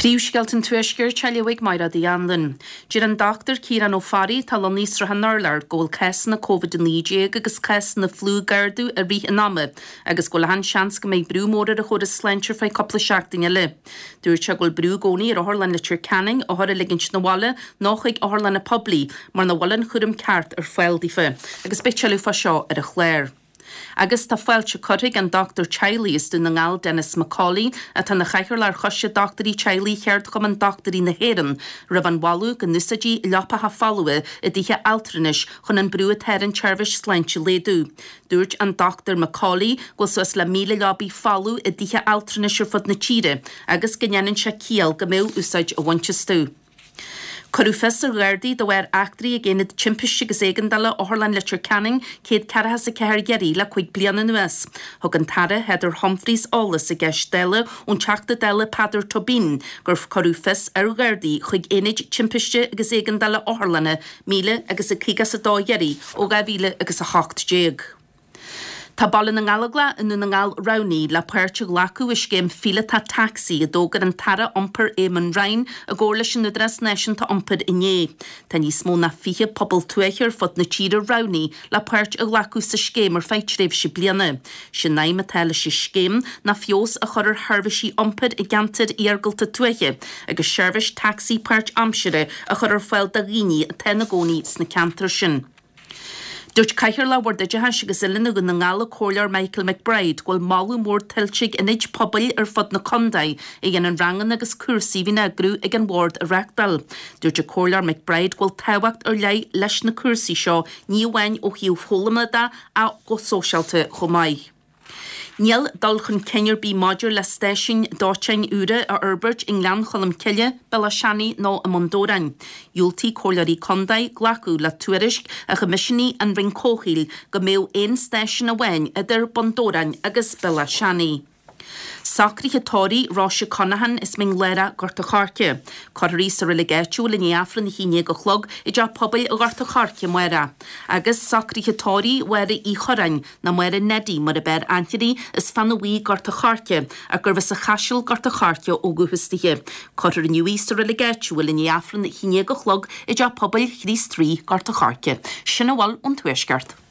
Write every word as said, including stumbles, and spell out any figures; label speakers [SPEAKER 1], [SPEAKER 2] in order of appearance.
[SPEAKER 1] Príomhscealtain tuaisceir teilehigh maira dí anlan. Dír an Doctor Ciarán Ó Fari tal an níosra han nárlar ggóil ces na COVID nineteen agus ces na flú gardú a rí an ama, agus ggóil han seans go méid brúmóra a chud is slentir fai coppla seachtaine le. Dúir se ggóil brú gcónaí ar orlan le Canning ó thora ligint na walla nach ag orlan na poblí, mar na wallan chudum ceart ar foiildí fe, agus beitsealú fa seo ar a chléir. Agus tá fáilte codig an Doctor Chiley is dún na ngáil Dennis Macaulay a tá na chaichar lar choise Doctorí Chiley cheart chum an Doctorí na Héireann, rah an walú go nusadí lepa ha fallua i ddíthe altrinis chun an brú a teir an teirvis sleintse léadú. Dúirt an Doctor Macaulay go sus le míle leabí fallú i ddíthe altrinis ar fud na tíre, agus gannn se cíal go mé úsáid a bhainte stú. Corú fesar ghairdaí do bhar actrí a géad timpiste agus éigandala orlan le Canning céad carahas a ceir geirí le chuig bliana nuas. Thug an tara Heather Humphreys álas a gceist deile ón teachta deile Peadar Tobin gur corú fes ar ghairdaí chuig éid timpiste agus éigandala orlanna míle agus a cígas a dá geirí ó gabhíle agus a hacht déag. Tá ballan an galagla in na ngal Rowney la puirte glacu is céim fila tá taxi a dógad an tara omper éman rain a ggóla sin na dras nation tá omped iné. Tá níos mó na fiche pobl tuaichir fod na tíre Rowney la puirt a glacu sa scéim ar feitréibh si bliana. Sin naim a teile si scéim na fios a chur harvisí omped i gantid iargalta tuaiche agus service taxi puirt amsire a chur foiil da ghini a tenagóní sna cantar sin. Dúirt caiithir le bhar deide has agus ilina go na ngála cóilear Michael McBride ghfuil máú mór tilsigh in id pobl ar fod na condaid i gin an rangan agus cuasaí hí na grú ag an ward a reachtal. Dúirt a cóilear McBride ghfuil táhacht ar lei leis na cuasaí seo ní bhain ó hiú fólamada a go sóisialta chomáid. Níl dulchan Kenyer bí Modger le stéisiún dátein úra a Urbert in lean cholam ciile bela seanaí nó a Mondoran. Iúltaí cóilearí condaid glacu le tuairisc a chomisisiní an ring cóchail go méo éon stéisiún a bhain idir Bondoran agus bela seanaí. Sacrí Tóri Rosa Conahan is ming lera gorta charce. Corrí sa relegéitiú le neafran na híine go chlog i dja pobl a gorta charce muera. Agus Sacrí Tóri wera í chorain na muera nedi mar a ber Anthony is fan a wí gorta charce a gur vis a chaisiil gorta charce ó guhustihe. Corrí nuí sa relegéitiú le neafran na híine go chlog i dja pobl chrís trí gorta charce. Sinna wal on tuaisgart.